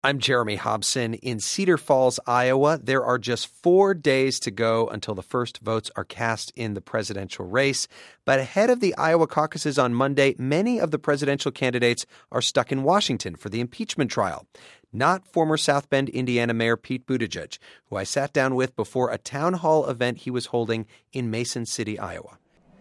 I'm Jeremy Hobson. In Cedar Falls, Iowa, there are just 4 days to go until the first votes are cast in the presidential race. But ahead of the Iowa caucuses on Monday, many of the presidential candidates are stuck in Washington for the impeachment trial. Not former South Bend, Indiana Mayor Pete Buttigieg, who I sat down with before a town hall event he was holding in Mason City, Iowa.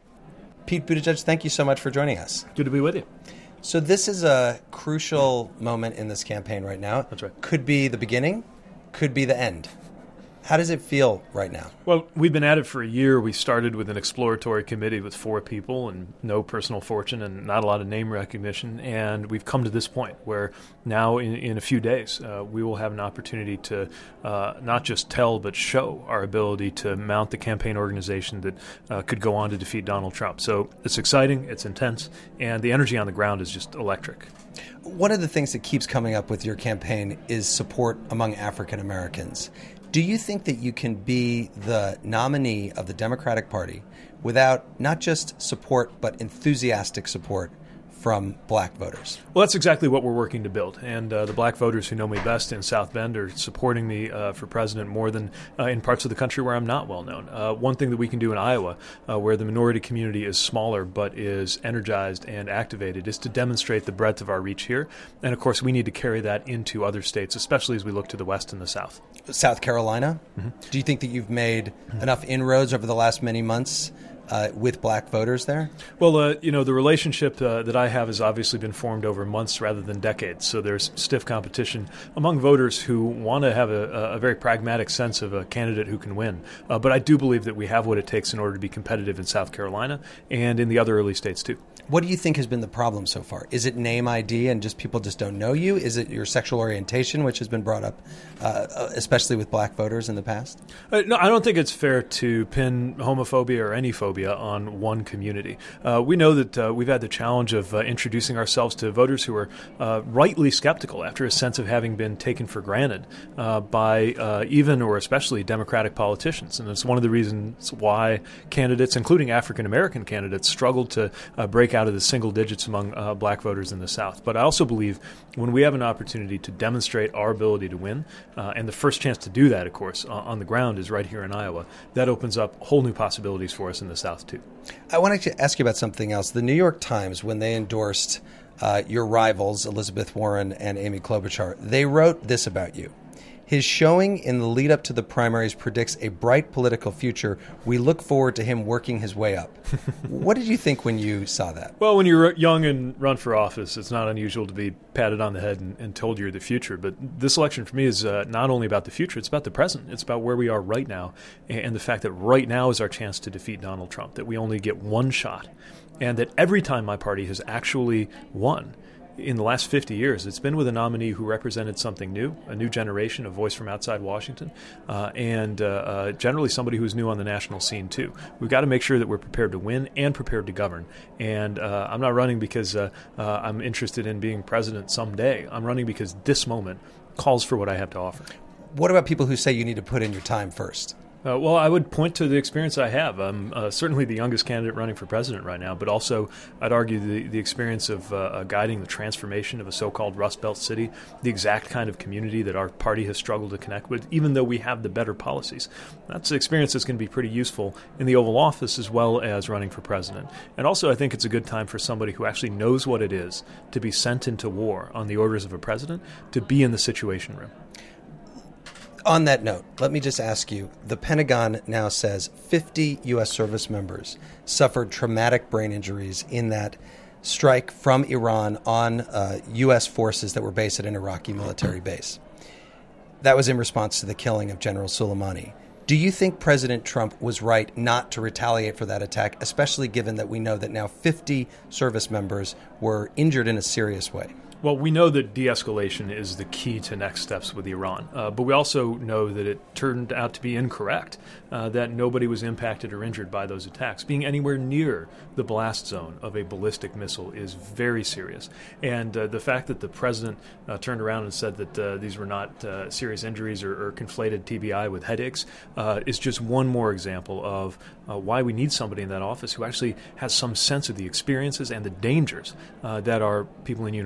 Pete Buttigieg, thank you so much for joining us. Good to be with you. So this is a crucial moment in this campaign right now. That's right. Could be the beginning, could be the end. How does it feel right now? Well, we've been at it for a year. We started with an exploratory committee with 4 people and no personal fortune and not a lot of name recognition. And we've come to this point where now in a few days, we will have an opportunity to not just tell but show our ability to mount the campaign organization that could go on to defeat Donald Trump. So it's exciting, it's intense, and the energy on the ground is just electric. One of the things that keeps coming up with your campaign is support among African Americans. Do you think that you can be the nominee of the Democratic Party without not just support but enthusiastic support from black voters? Well, that's exactly what we're working to build. And the black voters who know me best in South Bend are supporting me for president more than in parts of the country where I'm not well known. One thing that we can do in Iowa, where the minority community is smaller but is energized and activated, is to demonstrate the breadth of our reach here. And, of course, we need to carry that into other states, especially as we look to the West and the South. South Carolina? Mm-hmm. Do you think that you've made enough inroads over the last many months with black voters there? Well, the relationship that I have has obviously been formed over months rather than decades. So there's stiff competition among voters who want to have a very pragmatic sense of a candidate who can win. But I do believe that we have what it takes in order to be competitive in South Carolina and in the other early states, too. What do you think has been the problem so far? Is it name ID and just people just don't know you? Is it your sexual orientation, which has been brought up, especially with black voters in the past? No, I don't think it's fair to pin homophobia or any phobia on one community. We know that we've had the challenge of introducing ourselves to voters who are rightly skeptical after a sense of having been taken for granted by even or especially Democratic politicians. And it's one of the reasons why candidates, including African-American candidates, struggled to break out of the single digits among black voters in the South. But I also believe when we have an opportunity to demonstrate our ability to win, and the first chance to do that, of course, on the ground is right here in Iowa, that opens up whole new possibilities for us in the South, too. I wanted to ask you about something else. The New York Times, when they endorsed your rivals, Elizabeth Warren and Amy Klobuchar, they wrote this about you. His showing in the lead up to the primaries predicts a bright political future. We look forward to him working his way up. What did you think when you saw that? Well, when you're young and run for office, it's not unusual to be patted on the head and told you're the future. But this election for me is not only about the future, it's about the present. It's about where we are right now and the fact that right now is our chance to defeat Donald Trump, that we only get one shot, and that every time my party has actually won in the last 50 years, it's been with a nominee who represented something new, a new generation, a voice from outside Washington, and generally somebody who's new on the national scene, too. We've got to make sure that we're prepared to win and prepared to govern. And I'm not running because I'm interested in being president someday. I'm running because this moment calls for what I have to offer. What about people who say you need to put in your time first? Well, I would point to the experience I have. I'm certainly the youngest candidate running for president right now, but also I'd argue the experience of guiding the transformation of a so-called Rust Belt city, the exact kind of community that our party has struggled to connect with, even though we have the better policies. That's an experience that's going to be pretty useful in the Oval Office as well as running for president. And also I think it's a good time for somebody who actually knows what it is to be sent into war on the orders of a president to be in the Situation Room. On that note, let me just ask you, the Pentagon now says 50 U.S. service members suffered traumatic brain injuries in that strike from Iran on U.S. forces that were based at an Iraqi military base. That was in response to the killing of General Soleimani. Do you think President Trump was right not to retaliate for that attack, especially given that we know that now 50 service members were injured in a serious way? Well, we know that de-escalation is the key to next steps with Iran, but we also know that it turned out to be incorrect, that nobody was impacted or injured by those attacks. Being anywhere near the blast zone of a ballistic missile is very serious. And the fact that the president turned around and said that these were not serious injuries or conflated TBI with headaches is just one more example of why we need somebody in that office who actually has some sense of the experiences and the dangers that our people in uniform face.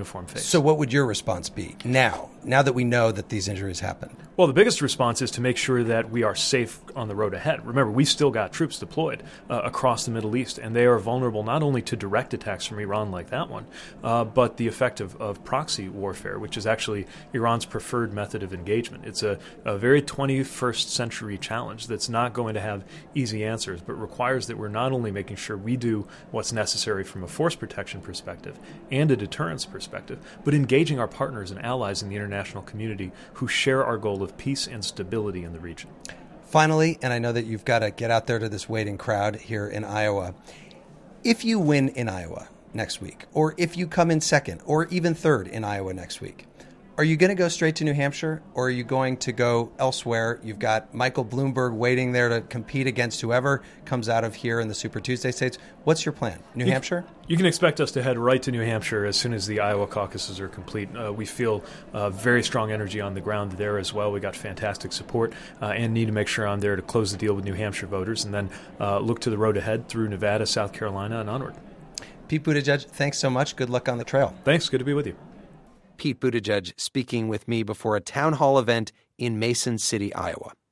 So what would your response be now that we know that these injuries happened? Well, the biggest response is to make sure that we are safe on the road ahead. Remember, we still got troops deployed across the Middle East, and they are vulnerable not only to direct attacks from Iran like that one, but the effect of proxy warfare, which is actually Iran's preferred method of engagement. It's a very 21st century challenge that's not going to have easy answers, but requires that we're not only making sure we do what's necessary from a force protection perspective and a deterrence perspective, but engaging our partners and allies in the international community who share our goal of peace and stability in the region. Finally, and I know that you've got to get out there to this waiting crowd here in Iowa, if you win in Iowa next week, or if you come in second or even third in Iowa next week, are you going to go straight to New Hampshire, or are you going to go elsewhere? You've got Michael Bloomberg waiting there to compete against whoever comes out of here in the Super Tuesday states. What's your plan? New Hampshire? You can expect us to head right to New Hampshire as soon as the Iowa caucuses are complete. We feel very strong energy on the ground there as well. We got fantastic support and need to make sure I'm there to close the deal with New Hampshire voters, and then look to the road ahead through Nevada, South Carolina, and onward. Pete Buttigieg, thanks so much. Good luck on the trail. Thanks. Good to be with you. Pete Buttigieg speaking with me before a town hall event in Mason City, Iowa.